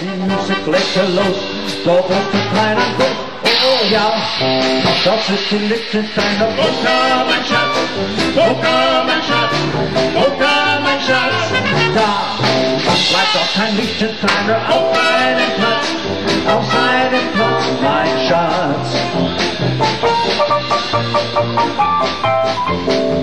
die Musik legte los, da wusste keiner gut. Oh ja, das ist die Liechtensteiner Polka, mein Schatz, Polka, mein Schatz, Polka, mein Schatz. Da bleibt auch kein Liechtensteiner auf seinem Platz, mein Schatz.